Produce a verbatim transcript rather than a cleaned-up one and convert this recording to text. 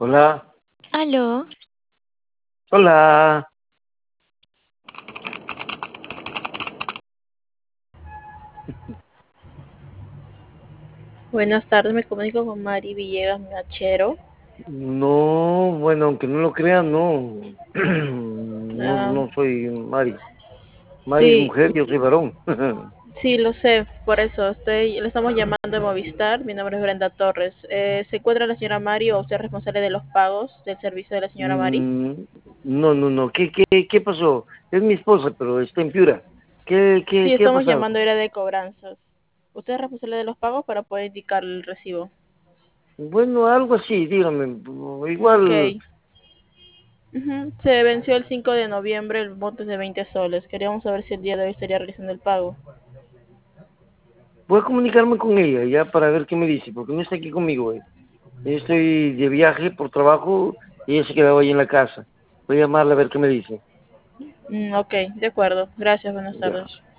Hola, Aló, hola. Buenas tardes, me comunico con Mari Villegas Machero. No, bueno, aunque no lo crean, no. No, Ah, no soy Mari. Mari es sí, mujer, yo soy varón. sí, lo sé, por eso estoy, le estamos llamando de Movistar. Mi nombre es Brenda Torres. Eh, ¿Se encuentra la señora Mari o usted es responsable de los pagos del servicio de la señora Mari? Mm, No, no, no. ¿Qué, qué, qué pasó? Es mi esposa, pero está en Piura. ¿Qué, qué, Sí, qué ha estamos pasado? llamando era de cobranzas. ¿Usted es responsable de los pagos para poder indicar el recibo? Bueno, algo así, dígame. Igual, Ok. Ujú. Se venció el cinco de noviembre el monto es de veinte soles. Queríamos saber si el día de hoy estaría realizando el pago. voy a comunicarme con ella ya para ver qué me dice, porque no está aquí conmigo hoy. Yo estoy de viaje por trabajo y ella se quedaba ahí en la casa. Voy a llamarla a ver qué me dice. Mm, ok, de acuerdo. Gracias, buenas Ya. tardes.